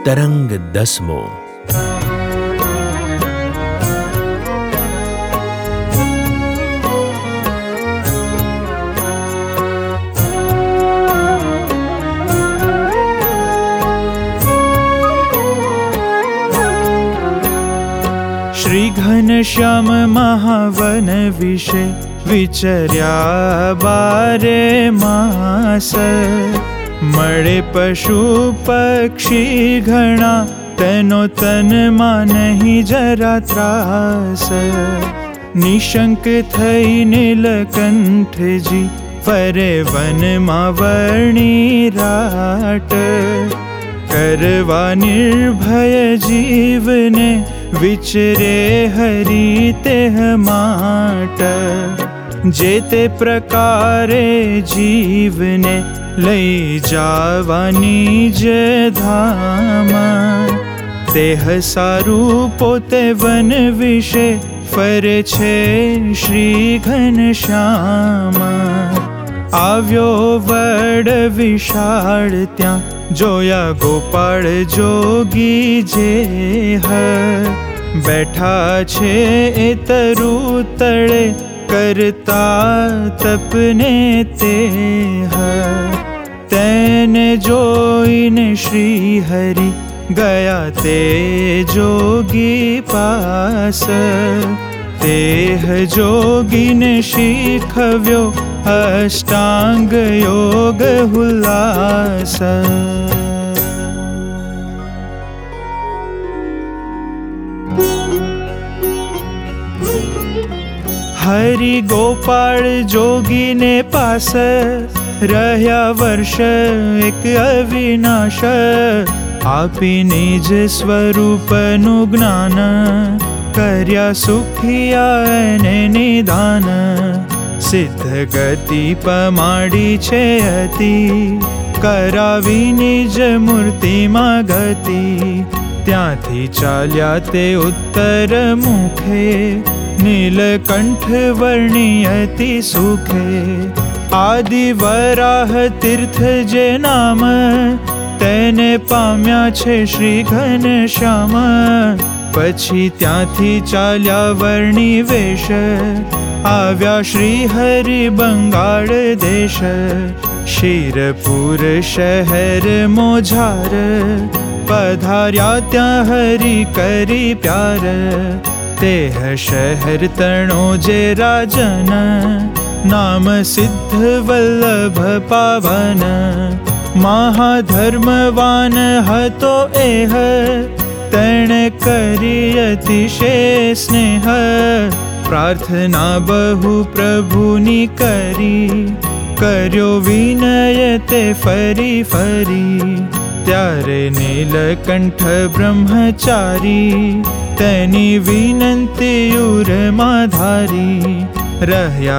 तरंग 10मो। श्री घनश्याम महावन विषे विचर्या 12 मास। मळे पशु पक्षी घणा तेनो तन मां नहीं जरा त्रास। निशंक थई नीलकंठजी फरे वन मां वर्णी राट। करवा निर्भय जीवने विचरे हरि तेह माट। जेते प्रकारे जीवने लई जावा निज धाम। तेह सारू पोते वन विषे फरे छे श्री घनश्याम। आव्यो वड विशाळ त्या जोया गोपाळ जोगी जेह। बैठा छे ए तरु तळे करता तपने तेह। तेने जोईने श्री हरि गया ते जोगी पास। तेह जोगीने शीखव्यो अष्टांग योग हुल्लास। हरि गोपाळ जोगी ने पास रह्या वर्ष एक अविनाश। आपी निज स्वरूपनु ज्ञान कर्या सुखिया ने निदान। सिद्ध गति पमाडी छे अति करावी निज मूर्ति मां गति। त्यांथी चाल्या ते उत्तर मुखे नीलकंठ वर्णी अति सुखे। आदि वराह तीर्थ जे नाम तेने पाम्या छे श्री घनश्याम। पछी त्यांथी चाल्या वर्णी वेश आव्या श्री हरि बंगाळ देश। शिरपुर शहर मोझार पधार्या त्या हरि करी प्यार। तेह शहर तणो जे राजन नाम सिद्ध वल्लभ पावन। महाधर्मवान हतो एह तेणे करी अतिशय स्नेह। प्रार्थना बहु प्रभुनी करी कर्यो विनय ते फरी फरी। त्यारे नीलकंठ ब्रह्मचारी तेनी विनंती उरमा धारी। रह्या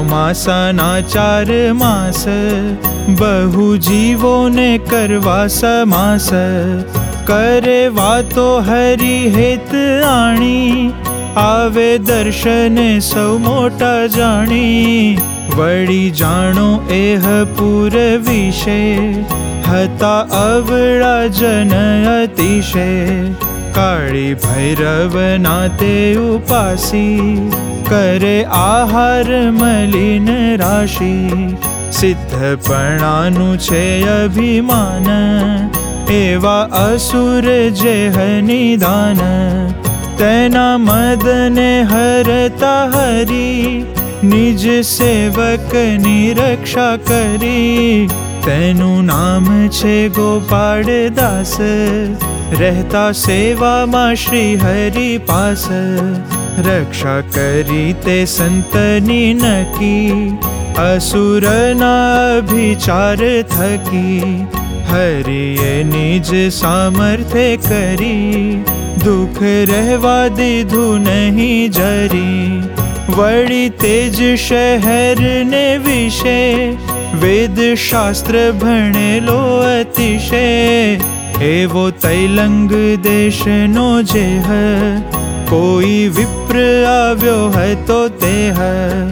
4 मास बहु जीवो ने करवा समास। करे वातो हरि हेत आणी आवे दर्शने सौ मोटा जाणी। वड़ी जाणो एह पूर विषे हता अवळा जन अतिशय। काळी भैरव नाते उपासी करे आहार मलिन राशि। सिद्धपणानु छे अभिमान एवा असुर जेह निदान। तेना मदने हरता हरि निज सेवकनी रक्षा करी। तेनु नाम छे गोपाळ दास रहता सेवा मां श्री हरि पास। रक्षा करी ते संतनी नकी असुरना अभिचार थकी। हरिये निज सामर्थ्य करी दुख रहवा दीधु नहीं जरी। वड़ी तेज शहर ने विषे वेद शास्त्र भणेलो अतिशय। एवो तैलंग देश नो जेह कोई विप्र आव्यो है तो तेह।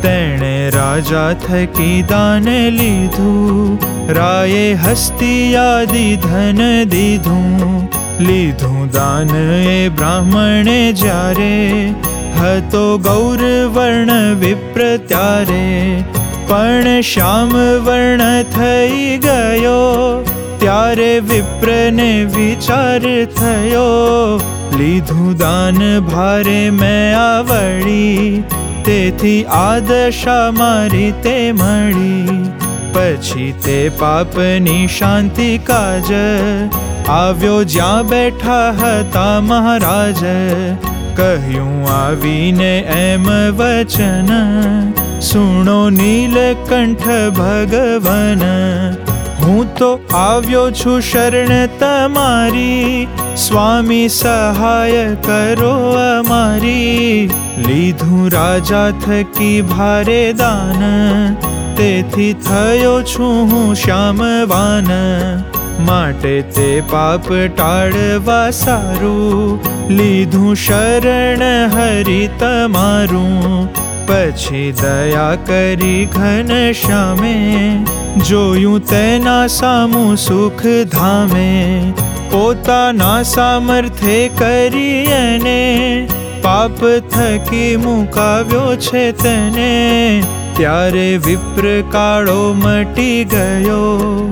તેણે રાજા થકી દાન લીધું, રાયે હસ્તિયાદિ ધન દીધું. લીધું દાન એ બ્રાહ્મણે જ્યારે, હતો ગૌરવર્ણ વિપ્ર ત્યારે. પણ શ્યામ વર્ણ થઈ ગયો, ત્યારે વિપ્રને વિચાર થયો. લીધું દાન ભારે મેં આવડી, તેથી આ દશા મારી તે મળી. પછી તે પાપની શાંતિ કાજ, આવ્યો જ્યાં બેઠા હતા મહારાજ. કહ્યું આવીને એમ વચન, સુણો નીલકંઠ ભગવન. હું તો આવ્યો છું શરણ તમારી, સ્વામી સહાય કરો અમારી. લીધું રાજા થકી ભારે દાન, તેથી થયો છું હું શ્યામવાન. માટે તે પાપ ટાળવા સારું, લીધું શરણ હરિ તમારું. પછી દયા કરી ઘનશ્યામે, જોયું તેના સામું સુખ ધામે. પોતાના સામર્થ્ય કરી એને, પાપ થકી મુકાવ્યો છે તેને. ત્યારે વિપ્ર કાળો મટી ગયો,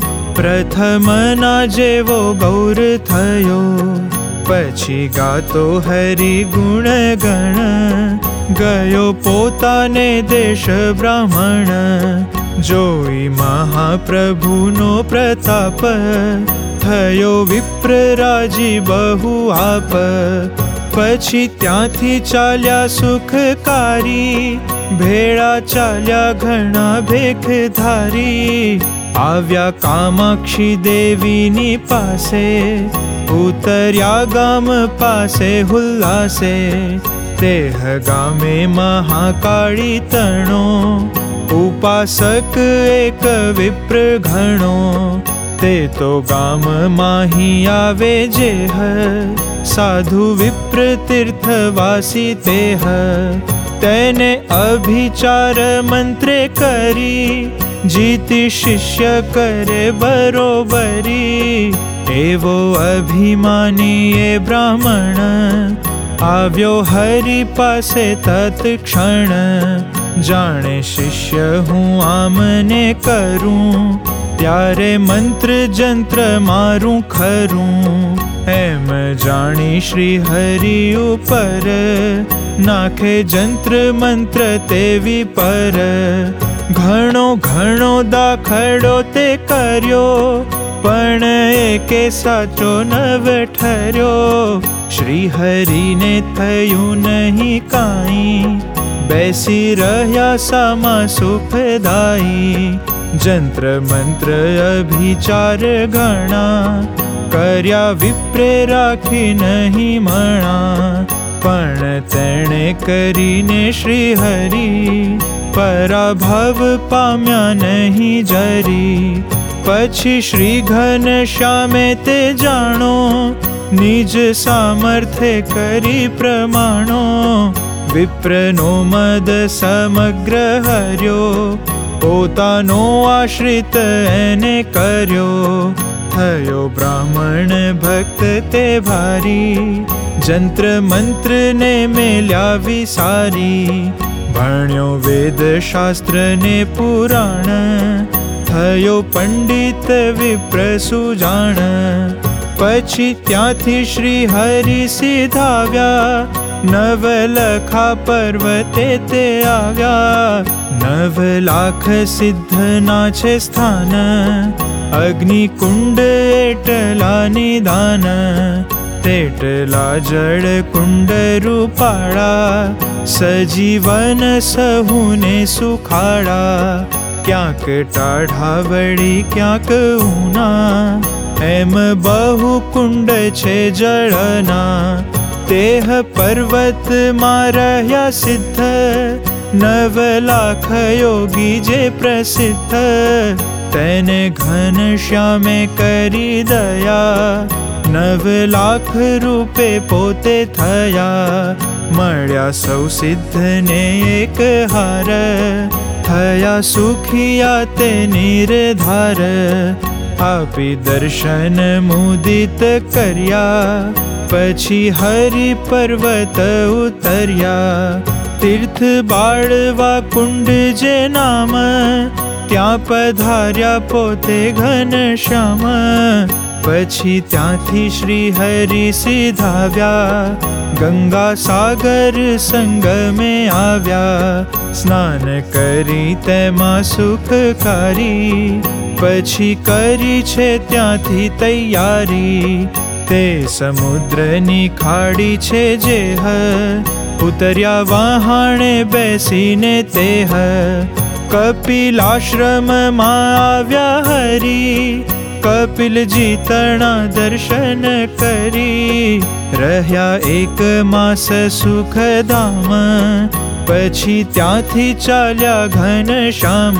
પ્રથમના જેવો ગૌર થયો. પછી ગાતો હરિ ગુણ ગણ, ગયો પોતાને દેશ બ્રાહ્મણ. જોઈ મહાપ્રભુનો પ્રતાપ, થયો વિપ્ર રાજી બહુ આપ. પછી ત્યાંથી ચાલ્યા સુખકારી, ભેળા ચાલ્યા ઘણા ભેખધારી. આવ્યા કામાક્ષી દેવીની પાસે, ઉતર્યા ગામ પાસે હુલ્લાસે. તેહ ગામે મહાકાળી તણો, ઉપાસક એક વિપ્ર ઘણો. તે તો ગામ માહી આવે જેહ, સાધુ વિપ્ર તીર્થવાસી તેહ. તેને અભિચાર મંત્રે કરી, જીતી શિષ્ય કરે બરોબરી. એવો અભિમાની એ બ્રાહ્મણ, આવ્યો હરિ પાસે તત્ક્ષણ. જાણે શિષ્ય હું આમને કરું, ત્યારે મંત્ર જંત્ર મારું ખરું. એમ જાણી શ્રી હરિ ઉપર, નાખે જંત્ર મંત્ર તેવી પર. ઘણો ઘણો દાખલો તે કર્યો, પણ એકે સાચો નવ ઠર્યો. શ્રી હરિને થયું નહીં કાંઈ, બેસી રહ્યા સામા સુખદાયી. જંત્ર મંત્ર અભિચાર ઘણા, કર્યા વિપ્રે રાખી નહીં મણા. પણ તેણે કરીને શ્રી હરિ, પરાભવ પામ્યા નહીં જરી. પછી શ્રી ઘનશ્યામે તે જાણો, નિજ સામર્થ્ય કરી પ્રમાણો. વિપ્રનો મદ સમગ્ર હર્યો, પોતાનો આશ્રિત એને કર્યો. થયો બ્રાહ્મણ ભક્ત તે ભારી, જંત્ર મંત્રને મેલ્યા વિસારી. ભણ્યો વેદ શાસ્ત્ર ને પુરાણ, થયો પંડિત વિપ્ર સુજાણ. પછી ત્યાંથી શ્રી હરિ સીધાવ્યા, નવલખા પર્વતે તે આવ્યા. 9 લાખ સિદ્ધના છે સ્થાન, અગ્નિકુંડ એટલા નિદાન. તેટલા જળ કુંડ રૂપાળા, સજીવન સહુને સુખાળા. ક્યાંક ટાઢા વળી ક્યાંક ઊના, એમ બહુ કુંડ છે જળના. તેહ પર્વતમાં રહ્યા સિદ્ધ, 9 લાખ યોગી જે પ્રસિદ્ધ. તેને ઘનશ્યામે કરી દયા, 9 લાખ રૂપે પોતે થયા. મળ્યા સૌ સિદ્ધને એક હાર, થયા સુખિયા તે નિર્ધાર, આપી દર્શન મુદિત કર્યા, પછી હરિ પર્વત ઉતર્યા, તીર્થ બાળવા કુંડ જે નામ, ત્યાં પધાર્યા પોતે ઘનશ્યામ, પછી ત્યાંથી શ્રી હરિ સીધાવ્યા, ગંગા સાગર સંગમે આવ્યા, સ્નાન કરી તેમાં સુખકારી, પછી કરી છે ત્યાંથી તૈયારી, તે સમુદ્રની ખાડી છે જે ઉતર્યા વહાણે બેસીને તે કપિલાશ્રમમાં આવ્યા હરિ, કપિલજી તણા દર્શન કરી, રહ્યા એક માસ સુખધામ, પછી ત્યાંથી ચાલ્યા ઘનશ્યામ,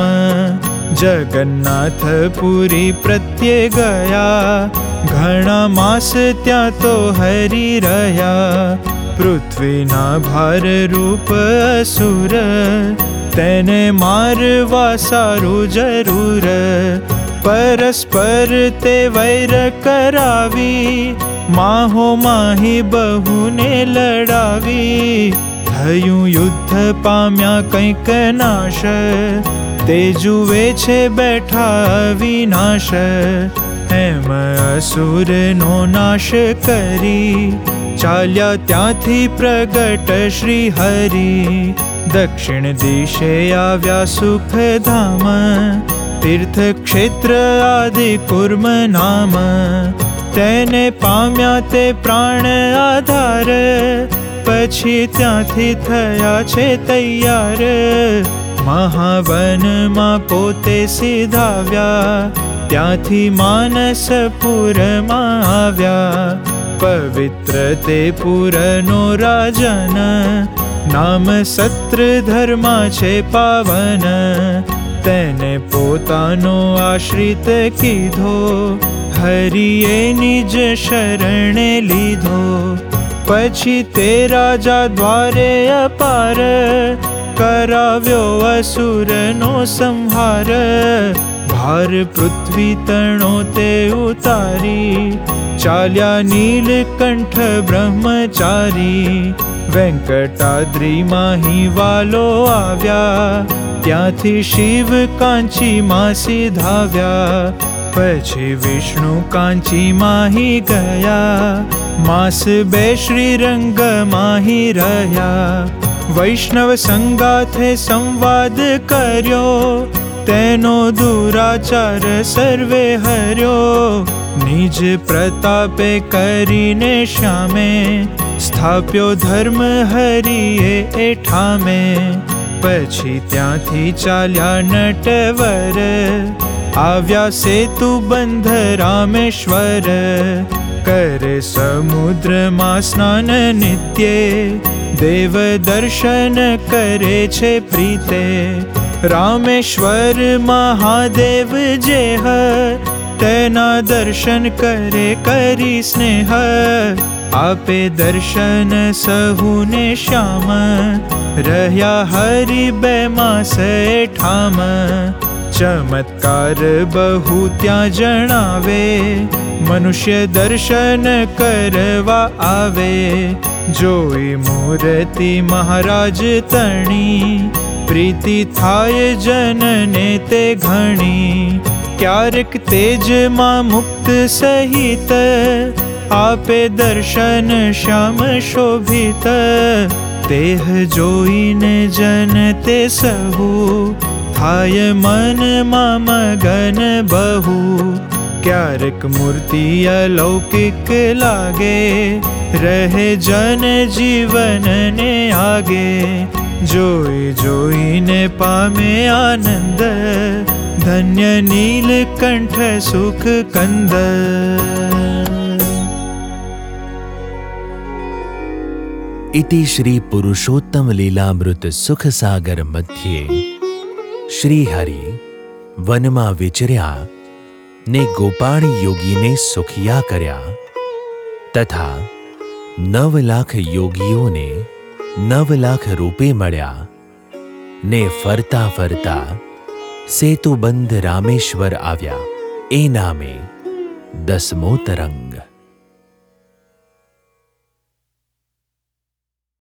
જગન્નાથપુરી પ્રત્યે ગયા, ઘણા માસ ત્યાં તો હરિ રહ્યા, પૃથ્વીના ભાર રૂપ અસુર, તેને મારવા સારું જરૂર, પરસ્પર તે વૈર કરાવી, માહો માહી બહુને લડાવી, થયું યુદ્ધ પામ્યા કંઈક નાશ, તે જુએ છે બેઠા વિનાશ, એમ અસુરનો નાશ કરી, ચાલ્યા ત્યાંથી પ્રગટ શ્રી હરિ, દક્ષિણ દિશે આવ્યા સુખધામ, તીર્થ ક્ષેત્ર આદિ કુર્મ નામ, તેને પામ્યા તે પ્રાણ આધાર, પછી ત્યાંથી થયા છે તૈયાર, મહાવનમાં પોતે સીધાવ્યા, ત્યાંથી માનસપુરમાં આવ્યા, પવિત્ર તે પુરનો રાજન, નામ સત્રધર્મા છે પાવન, તેને પોતાનો આશ્રિત કીધો, હરિએ નિજ શરણે લીધો, પછી તે રાજા દ્વારે અપાર, કરાવ્યો અસુરનો સંહાર, ભાર પૃથ્વી તણો તે ઉતારી, ચાલ્યા નીલકંઠ બ્રહ્મચારી, વેંકટાદ્રીમાં હિવાલો આવ્યા, ત્યાંથી શિવ કાંચીમાં સીધાવ્યા, પછી વિષ્ણુ કાંચીમાં ગયા, માસ બે શ્રીરંગમાં રહ્યા, વૈષ્ણવ સંગાથે સંવાદ કર્યો, તેનો દુરાચાર સર્વે હર્યો, નિજ પ્રતાપે કરીને શ્યામે, સ્થાપ્યો ધર્મ હરિએ એઠામે, પછી ત્યાંથી ચાલ્યા નટવર, આવ્યા સેતુ બંધ રામેશ્વર, કરે સમુદ્રમાં સ્નાન નિત્યે, દેવ દર્શન કરે છે પ્રીતે, રામેશ્વર મહાદેવ જે તેના દર્શન કરે કરી સ્નેહ, આપે દર્શન સહુને શ્યામ, રહ્યા હરિ બે માસ એઠામ, ચમત્કાર બહુ ત્યાં જણાવે, મનુષ્ય દર્શન કરવા આવે, જોઈ મૂર્તિ મહારાજ તણી, પ્રીતિ થાય જનને તે ઘણી, ક્યારેક તેજમાં મુક્ત સહિત, આપે દર્શન શ્યામ શોભિત, તેહ જોઈને જન તે સહુ, થાય મનમાં મગન બહુ, ક્યારેક મૂર્તિ અલૌકિક લાગે, રહે જન જીવનને આગે, જોઈ જોઈને પામે આનંદ, ધન્ય નીલકંઠ સુખ કંદ. इति श्री पुरुषोत्तम लीलामृत सुख सागर मध्य श्री हरि वનમાં વિચર્યા ને ગોપાણી યોગીને સુખિયા કર્યા તથા 9 લાખ યોગીઓને 9 લાખ રૂપે મળ્યા ને ફરતા ફરતા સેતુબંધ રામેશ્વર આવ્યા. એ નામે 10મો તરંગ.